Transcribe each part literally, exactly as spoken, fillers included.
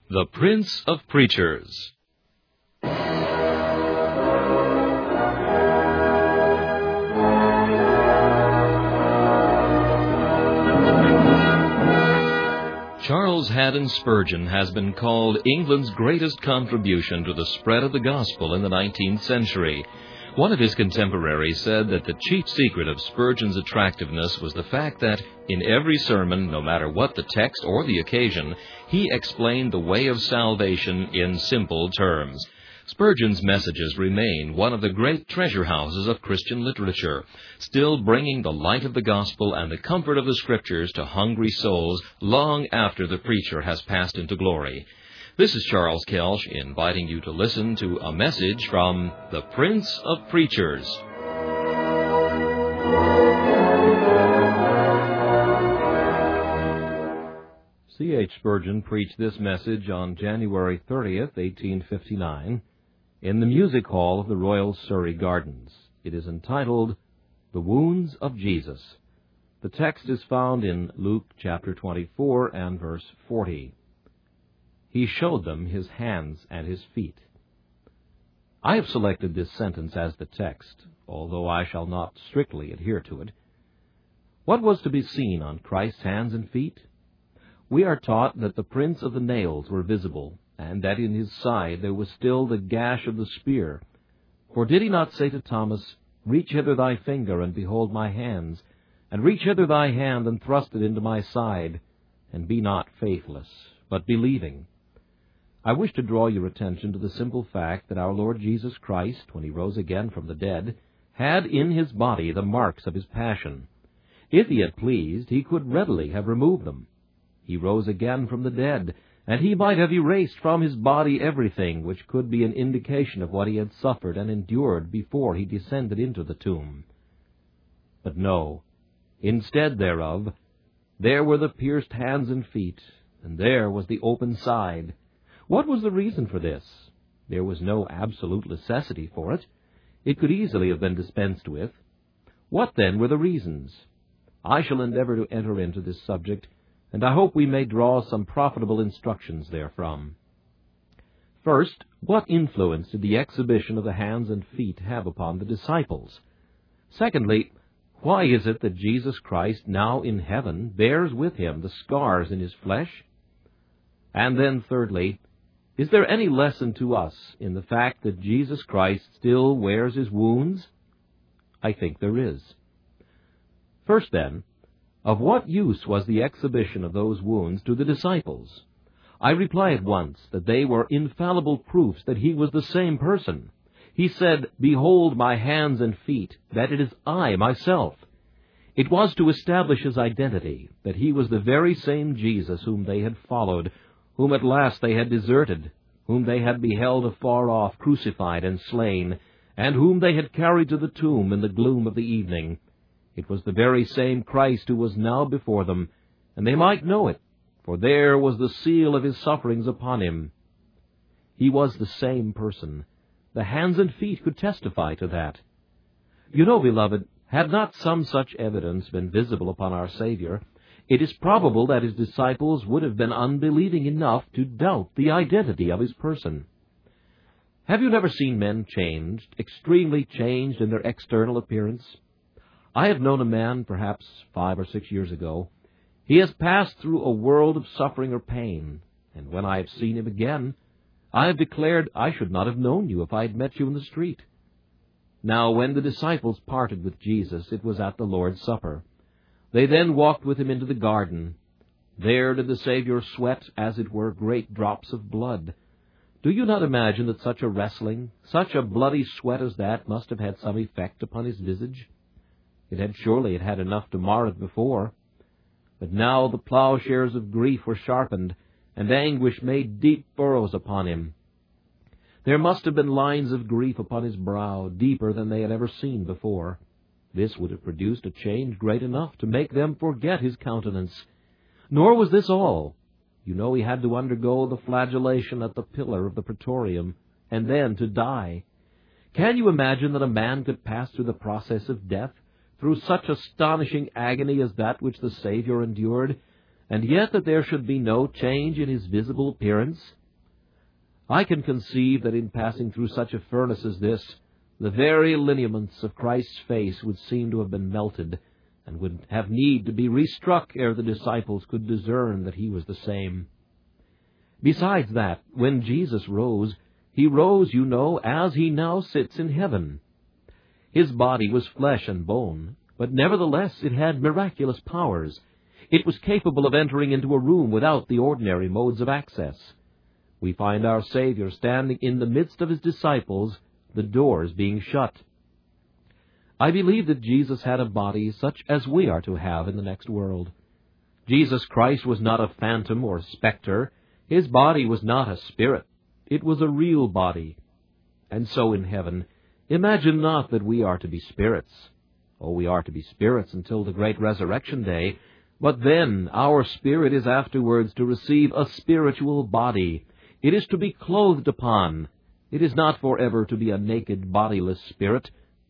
The Prince of Preachers. Charles Haddon Spurgeon has been called England's greatest contribution to the spread of the gospel in the nineteenth century. One of his contemporaries said that the chief secret of Spurgeon's attractiveness was the fact that, in every sermon, no matter what the text or the occasion, he explained the way of salvation in simple terms. Spurgeon's messages remain one of the great treasure houses of Christian literature, still bringing the light of the gospel and the comfort of the Scriptures to hungry souls long after the preacher has passed into glory. This is Charles Kelsch inviting you to listen to a message from the Prince of Preachers. C H Spurgeon preached this message on January thirtieth, eighteen fifty-nine, in the music hall of the Royal Surrey Gardens. It is entitled, The Wounds of Jesus. The text is found in Luke chapter twenty-four and verse forty. He showed them his hands and his feet. I have selected this sentence as the text, although I shall not strictly adhere to it. What was to be seen on Christ's hands and feet? We are taught that the prints of the nails were visible, and that in his side there was still the gash of the spear. For did he not say to Thomas, Reach hither thy finger, and behold my hands, and reach hither thy hand, and thrust it into my side, and be not faithless, but believing? I wish to draw your attention to the simple fact that our Lord Jesus Christ, when he rose again from the dead, had in his body the marks of his passion. If he had pleased, he could readily have removed them. He rose again from the dead, and he might have erased from his body everything which could be an indication of what he had suffered and endured before he descended into the tomb. But no, instead thereof, there were the pierced hands and feet, and there was the open side. What was the reason for this? There was no absolute necessity for it. It could easily have been dispensed with. What, then, were the reasons? I shall endeavor to enter into this subject, and I hope we may draw some profitable instructions therefrom. First, what influence did the exhibition of the hands and feet have upon the disciples? Secondly, why is it that Jesus Christ, now in heaven, bears with him the scars in his flesh? And then, thirdly, is there any lesson to us in the fact that Jesus Christ still wears his wounds? I think there is. First, then, of what use was the exhibition of those wounds to the disciples? I reply at once that they were infallible proofs that he was the same person. He said, Behold my hands and feet, that it is I myself. It was to establish his identity, that he was the very same Jesus whom they had followed, whom at last they had deserted, whom they had beheld afar off crucified and slain, and whom they had carried to the tomb in the gloom of the evening. It was the very same Christ who was now before them, and they might know it, for there was the seal of his sufferings upon him. He was the same person. The hands and feet could testify to that. You know, beloved, had not some such evidence been visible upon our Savior, it is probable that his disciples would have been unbelieving enough to doubt the identity of his person. Have you never seen men changed, extremely changed in their external appearance? I have known a man, perhaps five or six years ago. He has passed through a world of suffering or pain, and when I have seen him again, I have declared I should not have known you if I had met you in the street. Now, when the disciples parted with Jesus, it was at the Lord's Supper. They then walked with him into the garden. There did the Savior sweat, as it were, great drops of blood. Do you not imagine that such a wrestling, such a bloody sweat as that must have had some effect upon his visage? It had surely it had enough to mar it before. But now the plowshares of grief were sharpened, and anguish made deep furrows upon him. There must have been lines of grief upon his brow, deeper than they had ever seen before. This would have produced a change great enough to make them forget his countenance. Nor was this all. You know he had to undergo the flagellation at the pillar of the Praetorium, and then to die. Can you imagine that a man could pass through the process of death, through such astonishing agony as that which the Savior endured, and yet that there should be no change in his visible appearance? I can conceive that in passing through such a furnace as this, the very lineaments of Christ's face would seem to have been melted, and would have need to be restruck ere the disciples could discern that he was the same. Besides that, when Jesus rose, he rose, you know, as he now sits in heaven. His body was flesh and bone, but nevertheless it had miraculous powers. It was capable of entering into a room without the ordinary modes of access. We find our Savior standing in the midst of his disciples, the doors being shut. I believe that Jesus had a body such as we are to have in the next world. Jesus Christ was not a phantom or spectre. His body was not a spirit. It was a real body. And so in heaven, imagine not that we are to be spirits. Oh, we are to be spirits until the great resurrection day, but then our spirit is afterwards to receive a spiritual body. It is to be clothed upon. It is not forever to be a naked, bodiless spirit.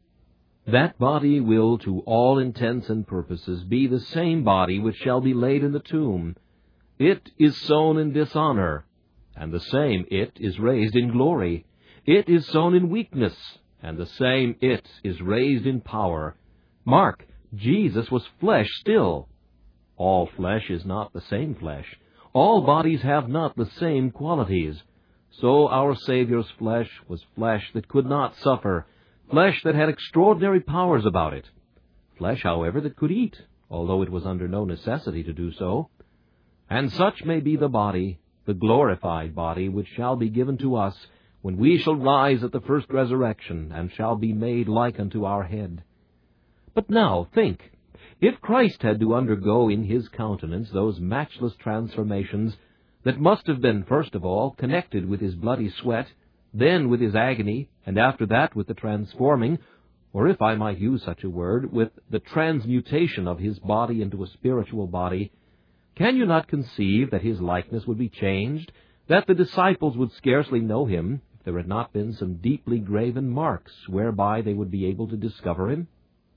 That body will, to all intents and purposes, be the same body which shall be laid in the tomb. It is sown in dishonor, and the same it is raised in glory. It is sown in weakness, and the same it is raised in power. Mark, Jesus was flesh still. All flesh is not the same flesh. All bodies have not the same qualities. So our Savior's flesh was flesh that could not suffer, flesh that had extraordinary powers about it. Flesh, however, that could eat, although it was under no necessity to do so. And such may be the body, the glorified body, which shall be given to us when we shall rise at the first resurrection, and shall be made like unto our head. But now, think, if Christ had to undergo in his countenance those matchless transformations that must have been, first of all, connected with his bloody sweat, then with his agony, and after that with the transforming, or if I might use such a word, with the transmutation of his body into a spiritual body, can you not conceive that his likeness would be changed, that the disciples would scarcely know him, if there had not been some deeply graven marks whereby they would be able to discover him?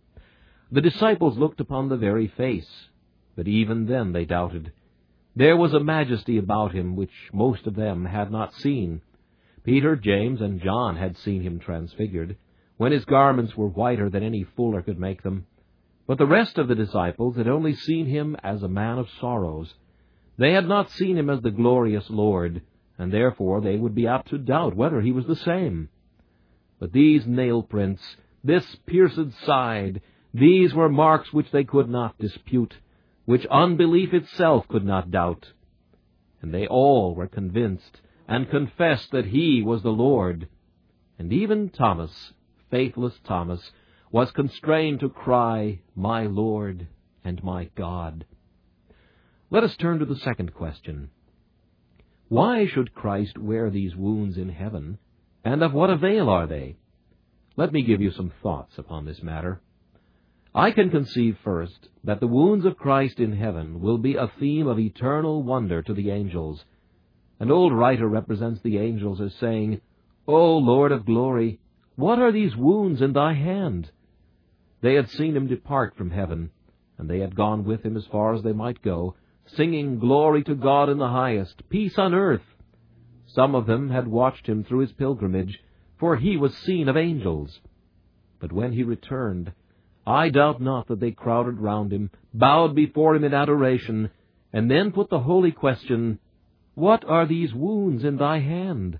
The disciples looked upon the very face, but even then they doubted. There was a majesty about him which most of them had not seen. Peter, James, and John had seen him transfigured, when his garments were whiter than any fuller could make them. But the rest of the disciples had only seen him as a man of sorrows. They had not seen him as the glorious Lord, and therefore they would be apt to doubt whether he was the same. But these nail prints, this pierced side, these were marks which they could not dispute, which unbelief itself could not doubt. And they all were convinced, and confessed that he was the Lord. And even Thomas, faithless Thomas, was constrained to cry, My Lord and my God. Let us turn to the second question. Why should Christ wear these wounds in heaven, and of what avail are they? Let me give you some thoughts upon this matter. I can conceive first that the wounds of Christ in heaven will be a theme of eternal wonder to the angels. An old writer represents the angels as saying, O Lord of glory, what are these wounds in thy hand? They had seen him depart from heaven, and they had gone with him as far as they might go, singing glory to God in the highest, peace on earth. Some of them had watched him through his pilgrimage, for he was seen of angels. But when he returned, I doubt not that they crowded round him, bowed before him in adoration, and then put the holy question, What are these wounds in thy hand?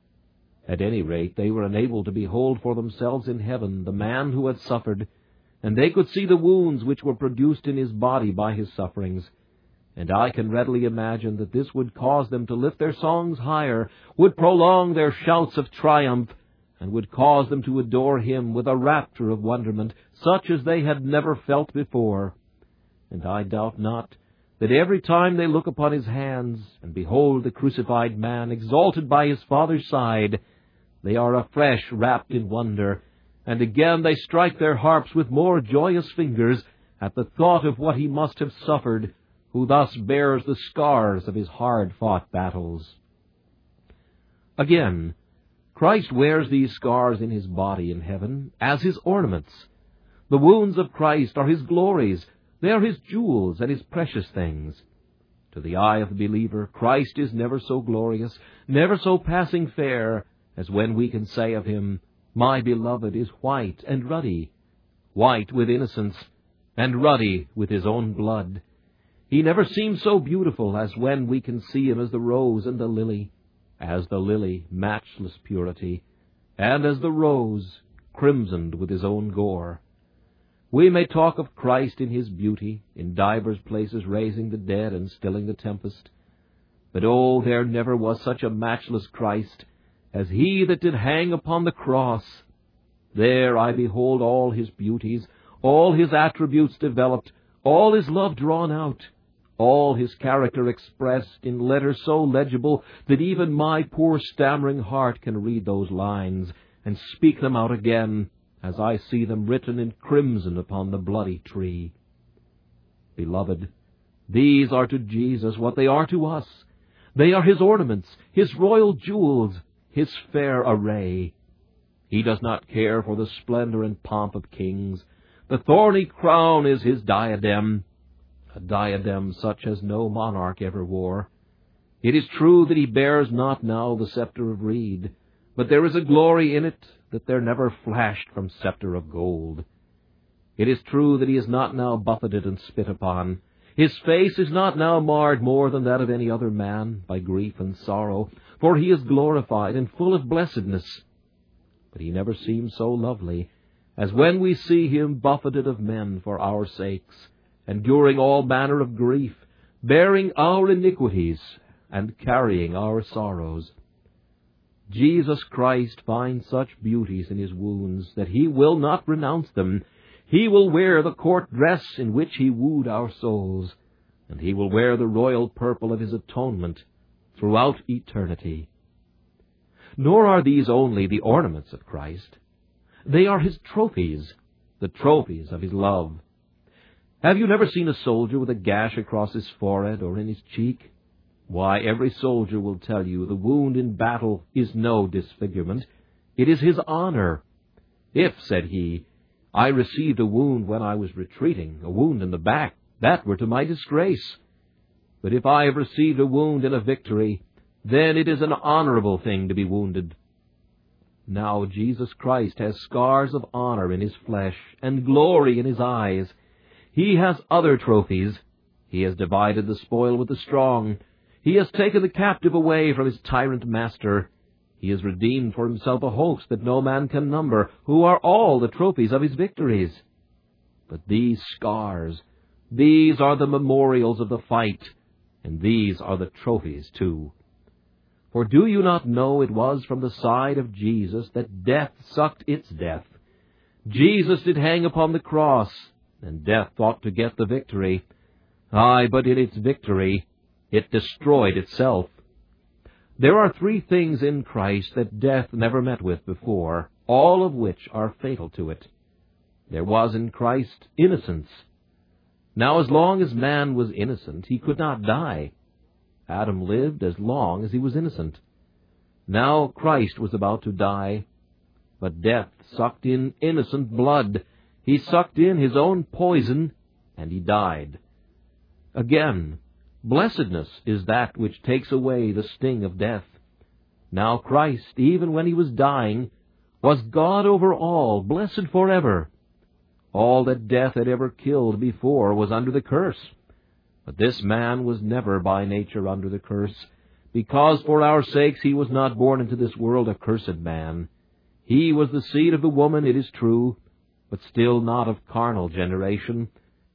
At any rate, they were enabled to behold for themselves in heaven the man who had suffered, and they could see the wounds which were produced in his body by his sufferings. And I can readily imagine that this would cause them to lift their songs higher, would prolong their shouts of triumph, and would cause them to adore him with a rapture of wonderment, such as they had never felt before. And I doubt not that every time they look upon his hands, and behold the crucified man exalted by his Father's side, they are afresh wrapped in wonder, and again they strike their harps with more joyous fingers at the thought of what he must have suffered, who thus bears the scars of his hard-fought battles. Again, Christ wears these scars in his body in heaven as his ornaments. The wounds of Christ are his glories. They are his jewels and his precious things. To the eye of the believer, Christ is never so glorious, never so passing fair, as when we can say of him, My beloved is white and ruddy, white with innocence, and ruddy with his own blood. He never seems so beautiful as when we can see him as the rose and the lily, as the lily, matchless purity, and as the rose, crimsoned with his own gore. We may talk of Christ in his beauty, in divers places raising the dead and stilling the tempest. But oh, there never was such a matchless Christ as he that did hang upon the cross. There I behold all his beauties, all his attributes developed, all his love drawn out, all his character expressed in letters so legible that even my poor stammering heart can read those lines and speak them out again as I see them written in crimson upon the bloody tree. Beloved, these are to Jesus what they are to us. They are his ornaments, his royal jewels, his fair array. He does not care for the splendor and pomp of kings. The thorny crown is his diadem, a diadem such as no monarch ever wore. It is true that he bears not now the scepter of reed, but there is a glory in it that there never flashed from scepter of gold. It is true that he is not now buffeted and spit upon. His face is not now marred more than that of any other man by grief and sorrow, for he is glorified and full of blessedness. But he never seems so lovely as when we see him buffeted of men for our sakes, enduring all manner of grief, bearing our iniquities, and carrying our sorrows. Jesus Christ finds such beauties in his wounds that he will not renounce them. He will wear the court dress in which he wooed our souls, and he will wear the royal purple of his atonement throughout eternity. Nor are these only the ornaments of Christ. They are his trophies, the trophies of his love. Have you never seen a soldier with a gash across his forehead or in his cheek? Why, every soldier will tell you the wound in battle is no disfigurement. It is his honor. If, said he, I received a wound when I was retreating, a wound in the back, that were to my disgrace. But if I have received a wound in a victory, then it is an honorable thing to be wounded. Now Jesus Christ has scars of honor in his flesh and glory in his eyes. He has other trophies. He has divided the spoil with the strong. He has taken the captive away from his tyrant master. He has redeemed for himself a host that no man can number, who are all the trophies of his victories. But these scars, these are the memorials of the fight, and these are the trophies too. For do you not know it was from the side of Jesus that death sucked its death? Jesus did hang upon the cross, and death thought to get the victory. Aye, but in its victory it destroyed itself. There are three things in Christ that death never met with before, all of which are fatal to it. There was in Christ innocence. Now as long as man was innocent, he could not die. Adam lived as long as he was innocent. Now Christ was about to die, but death sucked in innocent blood. He sucked in his own poison, and he died. Again, blessedness is that which takes away the sting of death. Now Christ, even when he was dying, was God over all, blessed forever. All that death had ever killed before was under the curse. But this man was never by nature under the curse, because for our sakes he was not born into this world a cursed man. He was the seed of the woman, it is true, but still not of carnal generation.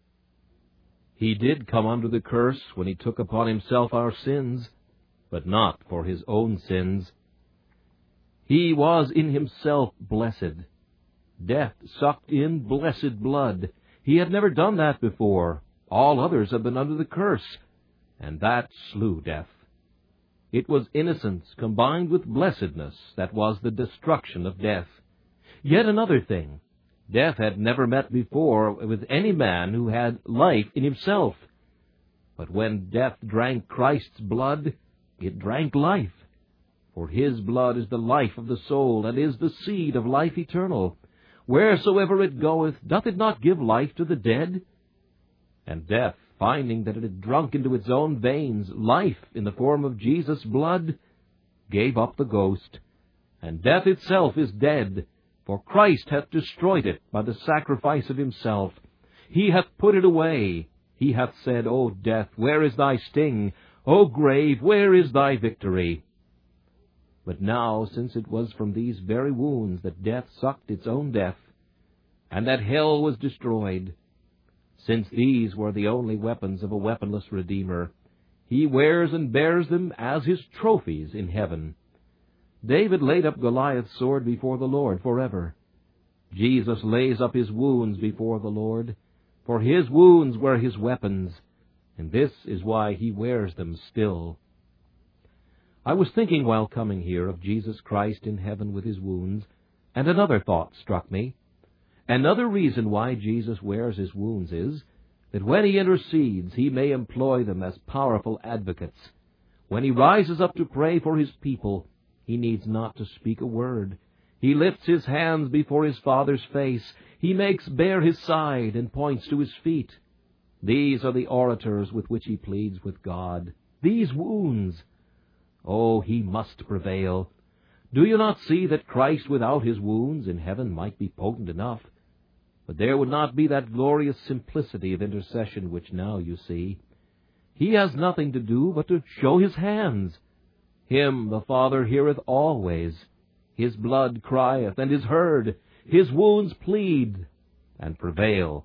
He did come under the curse when he took upon himself our sins, but not for his own sins. He was in himself blessed. Death sucked in blessed blood. He had never done that before. All others have been under the curse, and that slew death. It was innocence combined with blessedness that was the destruction of death. Yet another thing. Death had never met before with any man who had life in himself. But when death drank Christ's blood, it drank life. For his blood is the life of the soul, and is the seed of life eternal. Wheresoever it goeth, doth it not give life to the dead? And death finding that it had drunk into its own veins life in the form of Jesus' blood, gave up the ghost. And death itself is dead, for Christ hath destroyed it by the sacrifice of himself. He hath put it away. He hath said, O death, where is thy sting? O grave, where is thy victory? But now, since it was from these very wounds that death sucked its own death, and that hell was destroyed, since these were the only weapons of a weaponless Redeemer, he wears and bears them as his trophies in heaven. David laid up Goliath's sword before the Lord forever. Jesus lays up his wounds before the Lord, for his wounds were his weapons, and this is why he wears them still. I was thinking while coming here of Jesus Christ in heaven with his wounds, and another thought struck me. Another reason why Jesus wears his wounds is that when he intercedes, he may employ them as powerful advocates. When he rises up to pray for his people, he needs not to speak a word. He lifts his hands before his Father's face. He makes bare his side and points to his feet. These are the orators with which he pleads with God. These wounds! Oh, he must prevail. Do you not see that Christ without his wounds in heaven might be potent enough? But there would not be that glorious simplicity of intercession which now you see. He has nothing to do but to show his hands. Him the Father heareth always. His blood crieth and is heard. His wounds plead and prevail.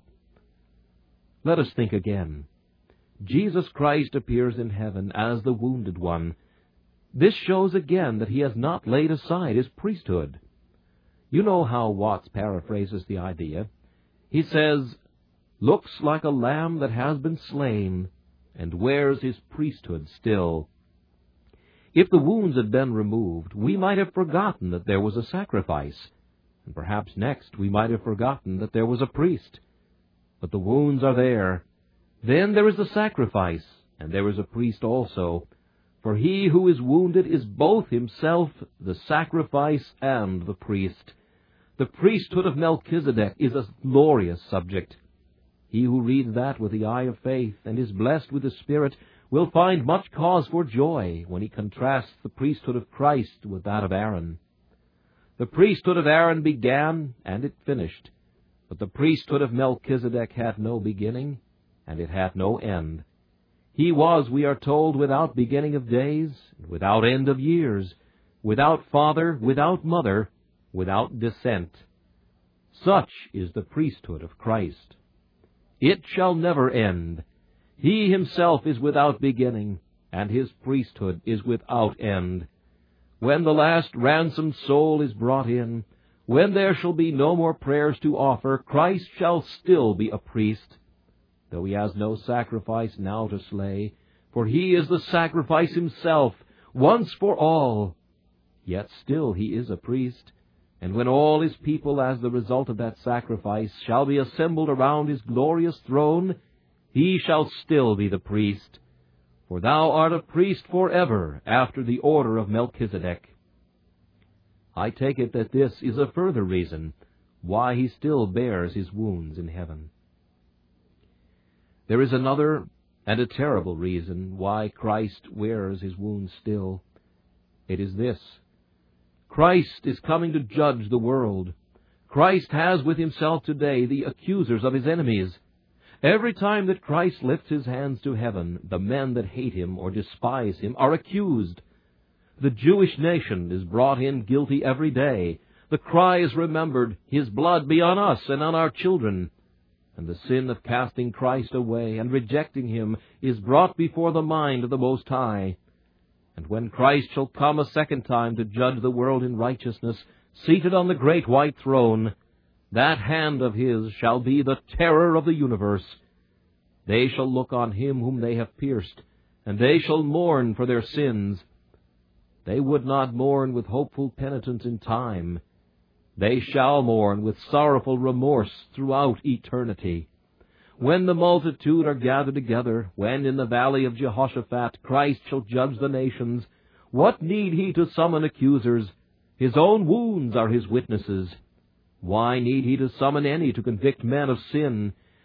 Let us think again. Jesus Christ appears in heaven as the wounded one. This shows again that he has not laid aside his priesthood. You know how Watts paraphrases the idea. He says, looks like a lamb that has been slain, and wears his priesthood still. If the wounds had been removed, we might have forgotten that there was a sacrifice, and perhaps next we might have forgotten that there was a priest. But the wounds are there. Then there is the sacrifice, and there is a priest also. For he who is wounded is both himself the sacrifice and the priest. The priesthood of Melchizedek is a glorious subject. He who reads that with the eye of faith and is blessed with the Spirit will find much cause for joy when he contrasts the priesthood of Christ with that of Aaron. The priesthood of Aaron began, and it finished. But the priesthood of Melchizedek had no beginning, and it had no end. He was, we are told, without beginning of days, without end of years, without father, without mother, without descent. Such is the priesthood of Christ. It shall never end. He himself is without beginning, and his priesthood is without end. When the last ransomed soul is brought in, when there shall be no more prayers to offer, Christ shall still be a priest, though he has no sacrifice now to slay, for he is the sacrifice himself, once for all. Yet still he is a priest, and when all his people, as the result of that sacrifice, shall be assembled around his glorious throne, he shall still be the priest. For thou art a priest forever, after the order of Melchizedek. I take it that this is a further reason why he still bears his wounds in heaven. There is another and a terrible reason why Christ wears his wounds still. It is this: Christ is coming to judge the world. Christ has with himself today the accusers of his enemies. Every time that Christ lifts his hands to heaven, the men that hate him or despise him are accused. The Jewish nation is brought in guilty every day. The cry is remembered, his blood be on us and on our children. And the sin of casting Christ away and rejecting him is brought before the mind of the Most High. And when Christ shall come a second time to judge the world in righteousness, seated on the great white throne, that hand of his shall be the terror of the universe. They shall look on him whom they have pierced, and they shall mourn for their sins. They would not mourn with hopeful penitence in time. They shall mourn with sorrowful remorse throughout eternity. When the multitude are gathered together, when in the valley of Jehoshaphat Christ shall judge the nations, what need he to summon accusers? His own wounds are his witnesses. Why need he to summon any to convict men of sin?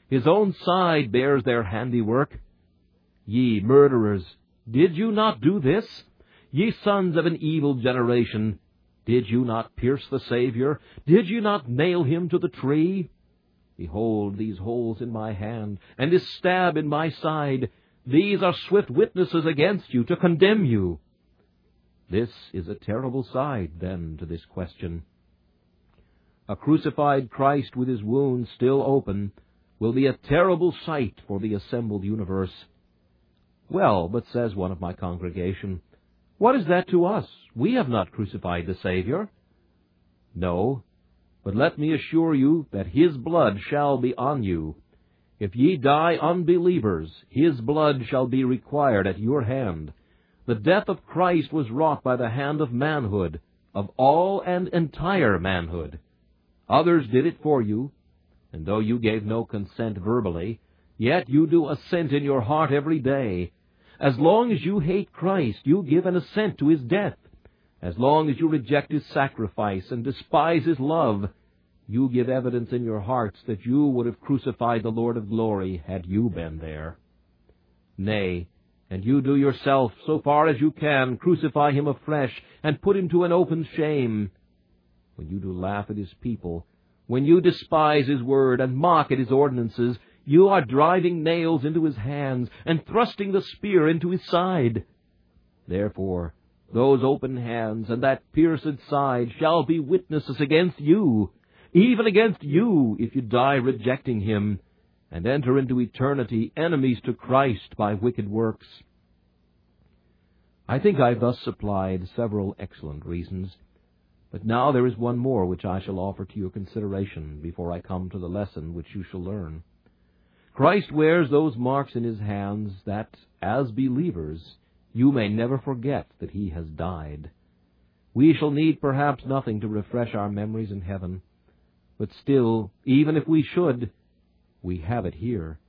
His own side bears their handiwork. Ye murderers, did you not do this? Ye sons of an evil generation, did you not pierce the Savior? Did you not nail him to the tree? Behold these holes in my hand, and this stab in my side. These are swift witnesses against you, to condemn you. This is a terrible side, then, to this question. A crucified Christ with his wounds still open will be a terrible sight for the assembled universe. Well, but says one of my congregation, what is that to us? We have not crucified the Savior. No, but let me assure you that his blood shall be on you. If ye die unbelievers, his blood shall be required at your hand. The death of Christ was wrought by the hand of manhood, of all and entire manhood. Others did it for you, and though you gave no consent verbally, yet you do assent in your heart every day. As long as you hate Christ, you give an assent to his death. As long as you reject his sacrifice and despise his love, you give evidence in your hearts that you would have crucified the Lord of glory had you been there. Nay, and you do yourself, so far as you can, crucify him afresh, and put him to an open shame. When you do laugh at his people, when you despise his word and mock at his ordinances, you are driving nails into his hands and thrusting the spear into his side. Therefore, those open hands and that pierced side shall be witnesses against you, even against you, if you die rejecting him, and enter into eternity enemies to Christ by wicked works. I think I have thus supplied several excellent reasons, but now there is one more which I shall offer to your consideration before I come to the lesson which you shall learn. Christ wears those marks in his hands that, as believers, you may never forget that he has died. We shall need perhaps nothing to refresh our memories in heaven, but still, even if we should, we have it here.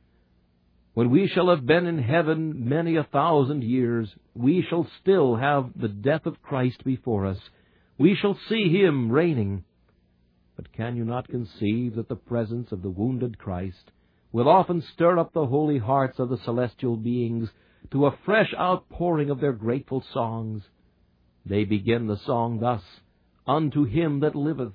When we shall have been in heaven many a thousand years, we shall still have the death of Christ before us. We shall see him reigning. But can you not conceive that the presence of the wounded Christ will often stir up the holy hearts of the celestial beings to a fresh outpouring of their grateful songs? They begin the song thus, Unto him that liveth.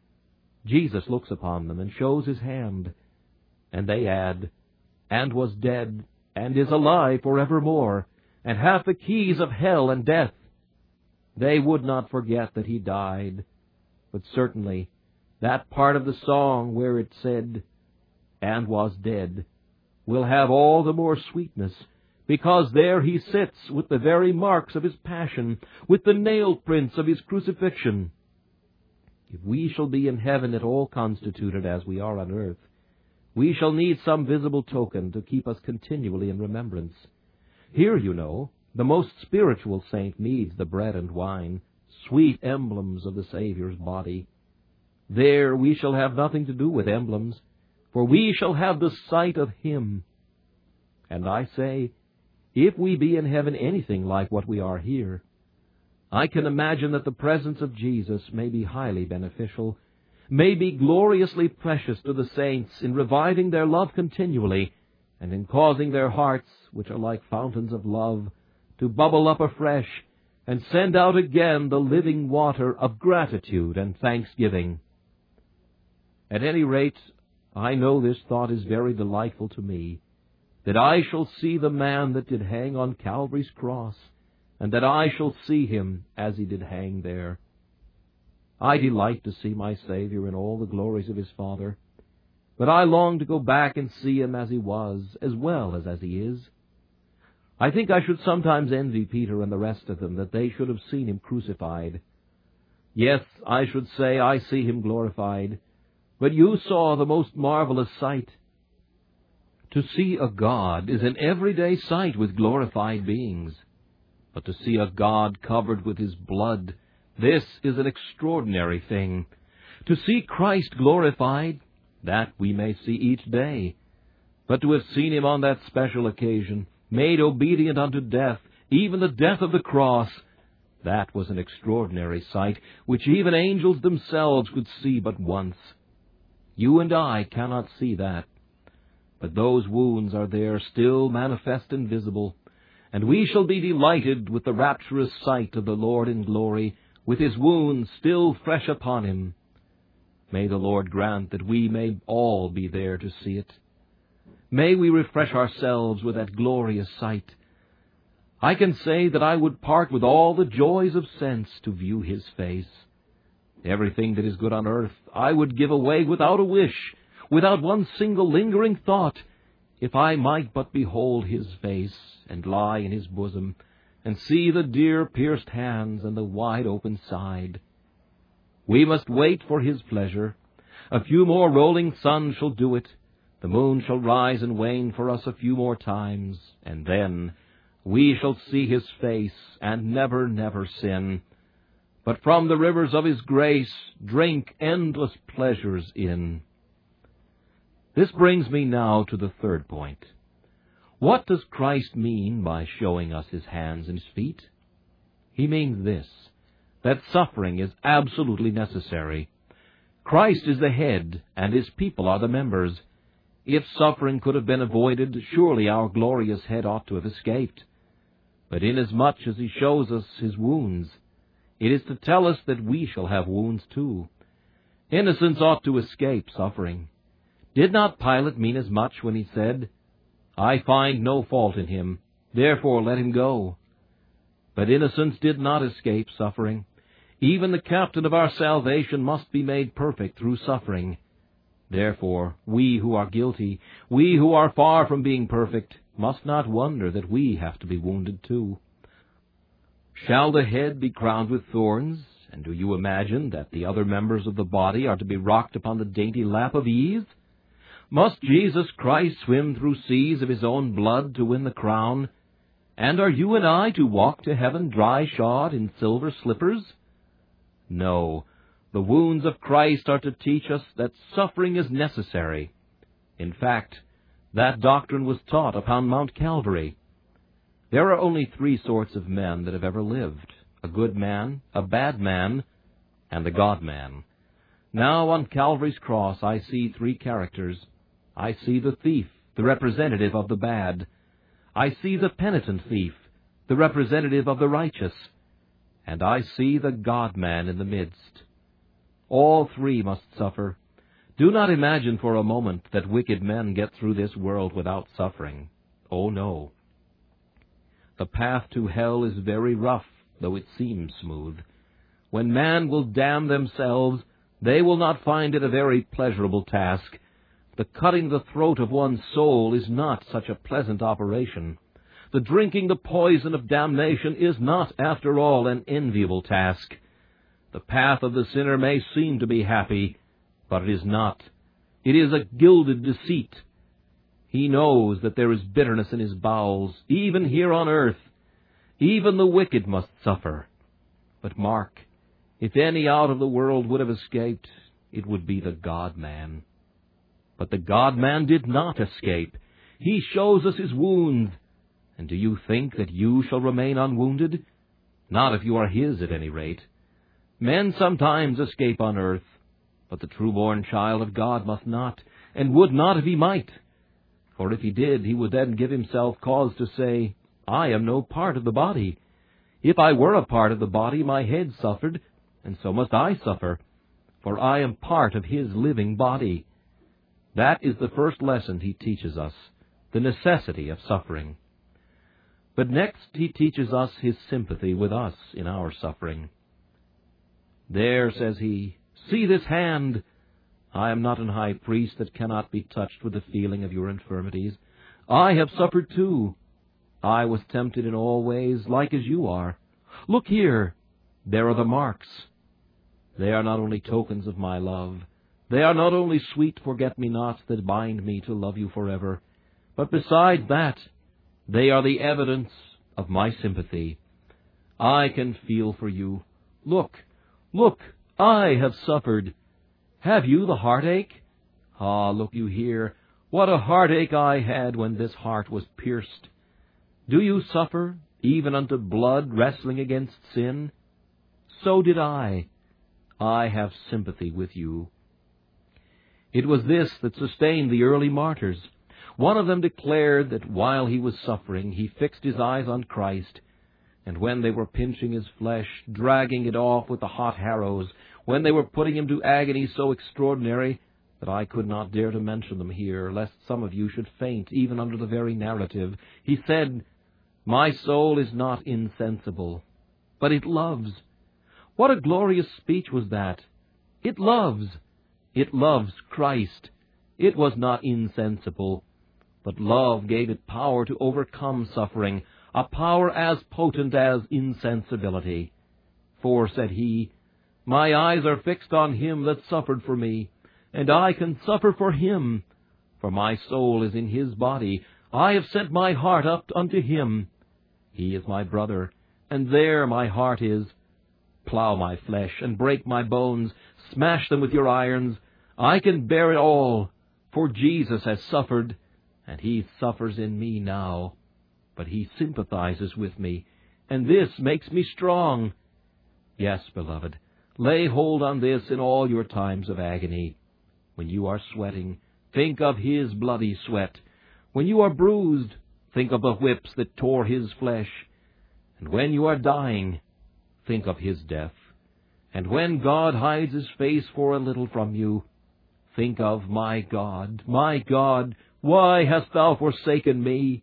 Jesus looks upon them and shows his hand, and they add, And was dead, and is alive forevermore, and hath the keys of hell and death. They would not forget that he died, but certainly that part of the song where it said, And was dead, will have all the more sweetness, because there he sits with the very marks of his passion, with the nail prints of his crucifixion. If we shall be in heaven at all constituted as we are on earth, we shall need some visible token to keep us continually in remembrance. Here, you know, the most spiritual saint needs the bread and wine, sweet emblems of the Saviour's body. There we shall have nothing to do with emblems, for we shall have the sight of him. And I say, if we be in heaven anything like what we are here, I can imagine that the presence of Jesus may be highly beneficial, may be gloriously precious to the saints in reviving their love continually, and in causing their hearts, which are like fountains of love, to bubble up afresh, and send out again the living water of gratitude and thanksgiving. At any rate, I know this thought is very delightful to me, that I shall see the man that did hang on Calvary's cross, and that I shall see him as he did hang there. I delight to see my Savior in all the glories of his Father, but I long to go back and see him as he was, as well as as he is. I think I should sometimes envy Peter and the rest of them that they should have seen him crucified. Yes, I should say I see him glorified, but you saw the most marvelous sight. To see a God is an everyday sight with glorified beings, but to see a God covered with his blood, this is an extraordinary thing. To see Christ glorified, that we may see each day. But to have seen him on that special occasion, made obedient unto death, even the death of the cross, that was an extraordinary sight, which even angels themselves could see but once. You and I cannot see that. but those wounds are there still manifest and visible, and we shall be delighted with the rapturous sight of the Lord in glory, with his wounds still fresh upon him. May the Lord grant that we may all be there to see it. May we refresh ourselves with that glorious sight. I can say that I would part with all the joys of sense to view his face. Everything that is good on earth I would give away without a wish, without one single lingering thought, if I might but behold his face, and lie in his bosom, and see the dear pierced hands and the wide open side. We must wait for his pleasure. A few more rolling suns shall do it. The moon shall rise and wane for us a few more times, and then we shall see his face, and never, never sin, but from the rivers of his grace drink endless pleasures in. This brings me now to the third point. What does Christ mean by showing us his hands and his feet? He means this, that suffering is absolutely necessary. Christ is the head, and his people are the members. If suffering could have been avoided, surely our glorious head ought to have escaped. But inasmuch as he shows us his wounds, it is to tell us that we shall have wounds too. Innocents ought to escape suffering. Did not Pilate mean as much when he said, I find no fault in him, therefore let him go? But innocents did not escape suffering. Even the captain of our salvation must be made perfect through suffering. Therefore, we who are guilty, we who are far from being perfect, must not wonder that we have to be wounded too. Shall the head be crowned with thorns, and do you imagine that the other members of the body are to be rocked upon the dainty lap of ease? Must Jesus Christ swim through seas of his own blood to win the crown? And are you and I to walk to heaven dry-shod in silver slippers? No, the wounds of Christ are to teach us that suffering is necessary. In fact, that doctrine was taught upon Mount Calvary. There are only three sorts of men that have ever lived, a good man, a bad man, and the God-man. Now on Calvary's cross I see three characters. I see the thief, the representative of the bad. I see the penitent thief, the representative of the righteous. And I see the God-man in the midst. All three must suffer. Do not imagine for a moment that wicked men get through this world without suffering. Oh, no. The path to hell is very rough, though it seems smooth. When man will damn themselves, they will not find it a very pleasurable task. The cutting the throat of one's soul is not such a pleasant operation. The drinking the poison of damnation is not, after all, an enviable task. The path of the sinner may seem to be happy, but it is not. It is a gilded deceit. He knows that there is bitterness in his bowels, even here on earth. Even the wicked must suffer. But mark, if any out of the world would have escaped, it would be the God-man. But the God-man did not escape. He shows us his wounds. And do you think that you shall remain unwounded? Not if you are his, at any rate. Men sometimes escape on earth, but the true-born child of God must not, and would not if he might. For if he did, he would then give himself cause to say, I am no part of the body. If I were a part of the body, my head suffered, and so must I suffer, for I am part of his living body. That is the first lesson he teaches us, the necessity of suffering. But next he teaches us his sympathy with us in our suffering. There, says he, see this hand. I am not an high priest that cannot be touched with the feeling of your infirmities. I have suffered too. I was tempted in all ways, like as you are. Look here, there are the marks. They are not only tokens of my love. They are not only sweet forget-me-nots that bind me to love you forever, but besides that, they are the evidence of my sympathy. I can feel for you. Look, look, I have suffered. Have you the heartache? Ah, look you here, what a heartache I had when this heart was pierced. Do you suffer, even unto blood, wrestling against sin? So did I. I have sympathy with you. It was this that sustained the early martyrs. One of them declared that while he was suffering, he fixed his eyes on Christ, and when they were pinching his flesh, dragging it off with the hot harrows, when they were putting him to agony so extraordinary that I could not dare to mention them here, lest some of you should faint even under the very narrative, he said, "My soul is not insensible, but it loves." What a glorious speech was that! It loves. It loves Christ. It was not insensible, but love gave it power to overcome suffering, a power as potent as insensibility. "For," said he, "my eyes are fixed on him that suffered for me, and I can suffer for him. For my soul is in his body. I have sent my heart up unto him. He is my brother, and there my heart is. Plough my flesh, and break my bones, smash them with your irons. I can bear it all, for Jesus has suffered, and he suffers in me now. But he sympathizes with me, and this makes me strong." Yes, beloved, lay hold on this in all your times of agony. When you are sweating, think of his bloody sweat. When you are bruised, think of the whips that tore his flesh. And when you are dying, think of his death. And when God hides his face for a little from you, think of, "My God, my God, why hast thou forsaken me?"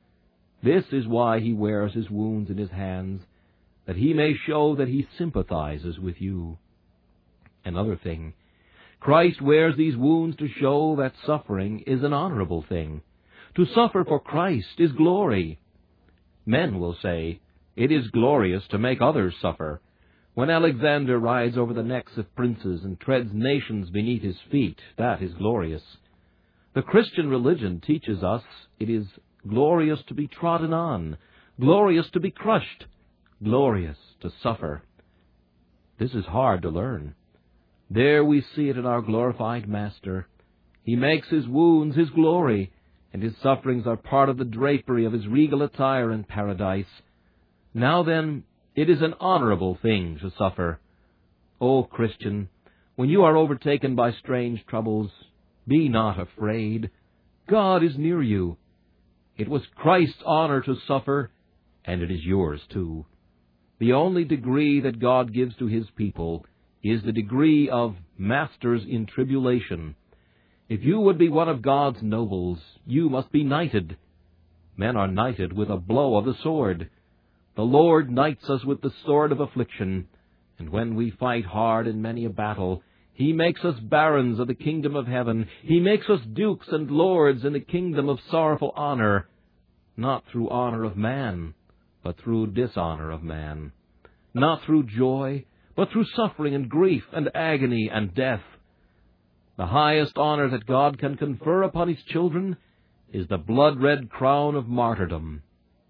This is why he wears his wounds in his hands, that he may show that he sympathizes with you. Another thing, Christ wears these wounds to show that suffering is an honorable thing. To suffer for Christ is glory. Men will say, "It is glorious to make others suffer." When Alexander rides over the necks of princes and treads nations beneath his feet, that is glorious. The Christian religion teaches us it is glorious to be trodden on, glorious to be crushed, glorious to suffer. This is hard to learn. There we see it in our glorified Master. He makes his wounds his glory, and his sufferings are part of the drapery of his regal attire in paradise. Now then, it is an honorable thing to suffer. O Christian, when you are overtaken by strange troubles, be not afraid. God is near you. It was Christ's honor to suffer, and it is yours too. The only degree that God gives to his people is the degree of masters in tribulation. If you would be one of God's nobles, you must be knighted. Men are knighted with a blow of the sword. The Lord knights us with the sword of affliction, and when we fight hard in many a battle, he makes us barons of the kingdom of heaven. He makes us dukes and lords in the kingdom of sorrowful honor, not through honor of man, but through dishonor of man, not through joy, but through suffering and grief and agony and death. The highest honor that God can confer upon his children is the blood-red crown of martyrdom.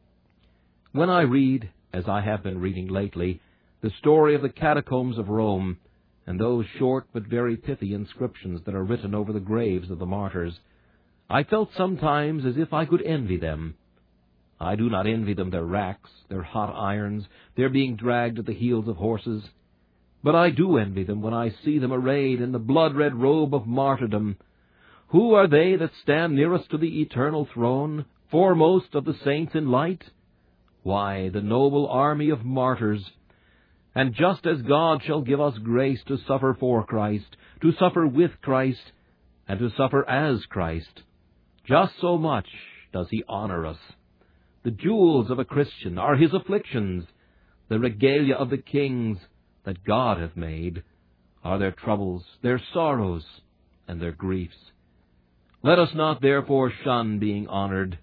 When I read, as I have been reading lately, the story of the catacombs of Rome, and those short but very pithy inscriptions that are written over the graves of the martyrs, I felt sometimes as if I could envy them. I do not envy them their racks, their hot irons, their being dragged at the heels of horses. But I do envy them when I see them arrayed in the blood-red robe of martyrdom. Who are they that stand nearest to the eternal throne, foremost of the saints in light? Why, the noble army of martyrs. And just as God shall give us grace to suffer for Christ, to suffer with Christ, and to suffer as Christ, just so much does he honor us. The jewels of a Christian are his afflictions. The regalia of the kings that God hath made are their troubles, their sorrows, and their griefs. Let us not therefore shun being honored.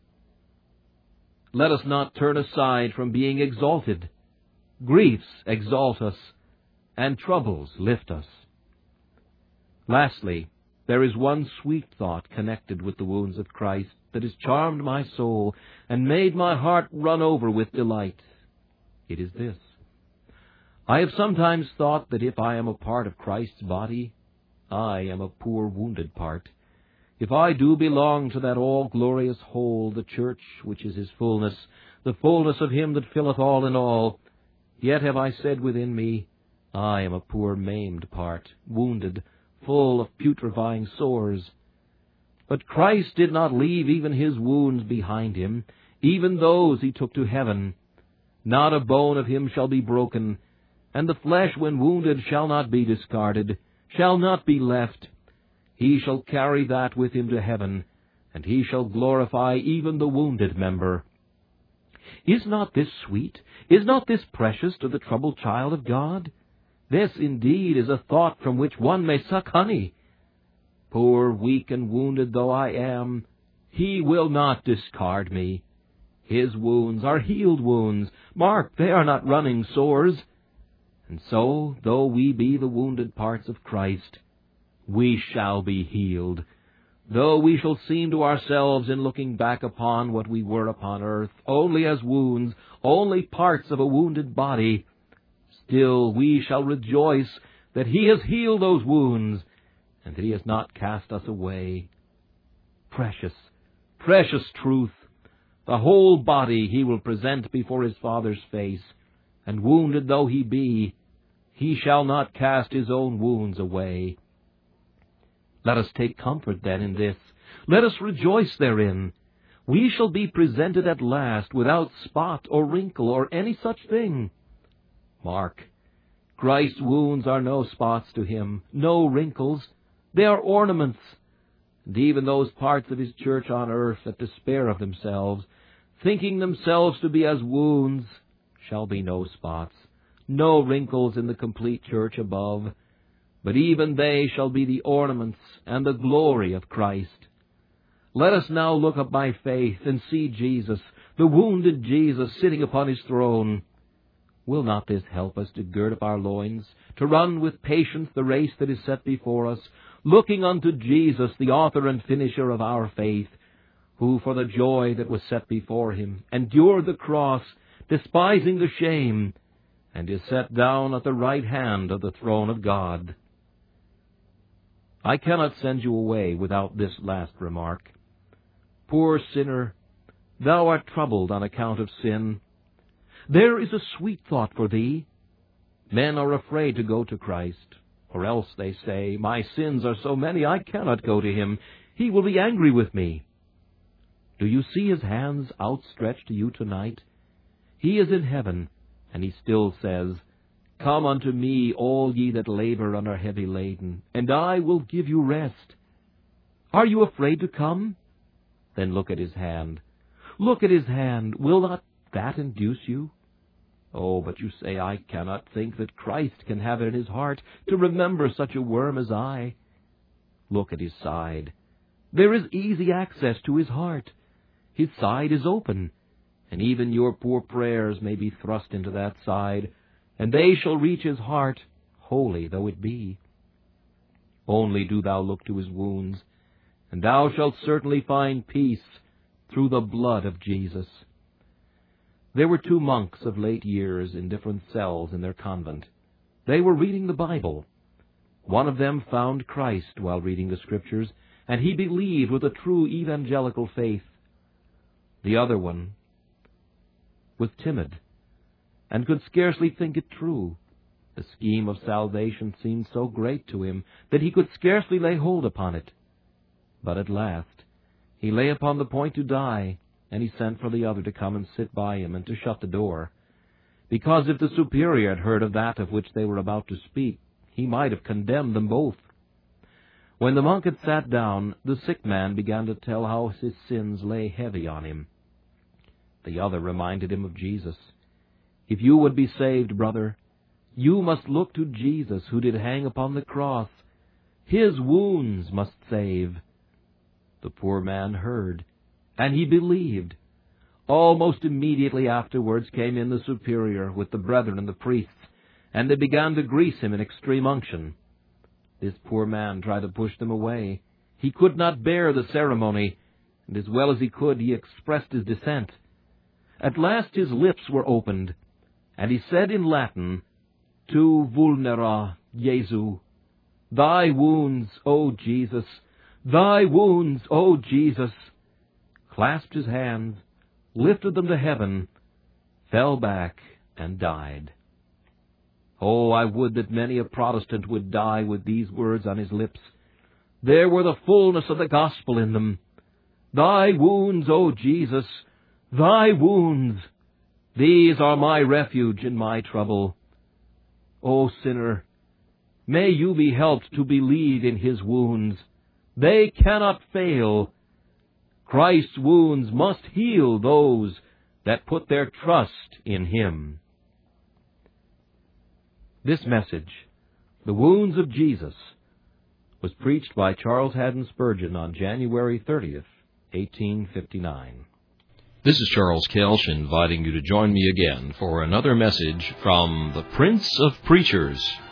Let us not turn aside from being exalted. Griefs exalt us, and troubles lift us. Lastly, there is one sweet thought connected with the wounds of Christ that has charmed my soul and made my heart run over with delight. It is this. I have sometimes thought that if I am a part of Christ's body, I am a poor wounded part. If I do belong to that all-glorious whole, the church, which is his fullness, the fullness of him that filleth all in all, yet have I said within me, I am a poor maimed part, wounded, full of putrefying sores. But Christ did not leave even his wounds behind him. Even those he took to heaven. Not a bone of him shall be broken, and the flesh, when wounded, shall not be discarded, shall not be left. He shall carry that with him to heaven, and he shall glorify even the wounded member. Is not this sweet? Is not this precious to the troubled child of God? This, indeed, is a thought from which one may suck honey. Poor, weak, and wounded though I am, he will not discard me. His wounds are healed wounds. Mark, they are not running sores. And so, though we be the wounded parts of Christ, we shall be healed. Though we shall seem to ourselves, in looking back upon what we were upon earth, only as wounds, only parts of a wounded body, still we shall rejoice that he has healed those wounds, and that he has not cast us away. Precious, precious truth! The whole body he will present before his Father's face, and wounded though he be, he shall not cast his own wounds away. Let us take comfort then in this. Let us rejoice therein. We shall be presented at last without spot or wrinkle or any such thing. Mark, Christ's wounds are no spots to him, no wrinkles. They are ornaments. And even those parts of his church on earth that despair of themselves, thinking themselves to be as wounds, shall be no spots, no wrinkles in the complete church above, but even they shall be the ornaments and the glory of Christ. Let us now look up by faith and see Jesus, the wounded Jesus, sitting upon his throne. Will not this help us to gird up our loins, to run with patience the race that is set before us, looking unto Jesus, the author and finisher of our faith, who for the joy that was set before him endured the cross, despising the shame, and is set down at the right hand of the throne of God. I cannot send you away without this last remark. Poor sinner, thou art troubled on account of sin. There is a sweet thought for thee. Men are afraid to go to Christ, or else they say, my sins are so many I cannot go to him. He will be angry with me. Do you see his hands outstretched to you tonight? He is in heaven, and he still says, Come unto me, all ye that labor and are heavy laden, and I will give you rest. Are you afraid to come? Then look at his hand. Look at his hand. Will not that induce you? Oh, but you say, I cannot think that Christ can have it in his heart to remember such a worm as I. Look at his side. There is easy access to his heart. His side is open, and even your poor prayers may be thrust into that side, and they shall reach his heart, holy though it be. Only do thou look to his wounds, and thou shalt certainly find peace through the blood of Jesus. There were two monks of late years in different cells in their convent. They were reading the Bible. One of them found Christ while reading the Scriptures, and he believed with a true evangelical faith. The other one was timid, and could scarcely think it true. The scheme of salvation seemed so great to him that he could scarcely lay hold upon it. But at last he lay upon the point to die, and he sent for the other to come and sit by him and to shut the door, because if the superior had heard of that of which they were about to speak, he might have condemned them both. When the monk had sat down, the sick man began to tell how his sins lay heavy on him. The other reminded him of Jesus. If you would be saved, brother, you must look to Jesus who did hang upon the cross. His wounds must save. The poor man heard, and he believed. Almost immediately afterwards came in the superior with the brethren and the priests, and they began to grease him in extreme unction. This poor man tried to push them away. He could not bear the ceremony, and as well as he could he expressed his dissent. At last his lips were opened, and he said in Latin, Tu vulnera, Jesu, thy wounds, O Jesus, thy wounds, O Jesus, clasped his hands, lifted them to heaven, fell back, and died. Oh, I would that many a Protestant would die with these words on his lips. There were the fullness of the gospel in them. Thy wounds, O Jesus, thy wounds, these are my refuge in my trouble. O sinner, may you be helped to believe in his wounds. They cannot fail. Christ's wounds must heal those that put their trust in him. This message, The Wounds of Jesus, was preached by Charles Haddon Spurgeon on January thirtieth, eighteen fifty-nine. This is Charles Kelsch inviting you to join me again for another message from the Prince of Preachers,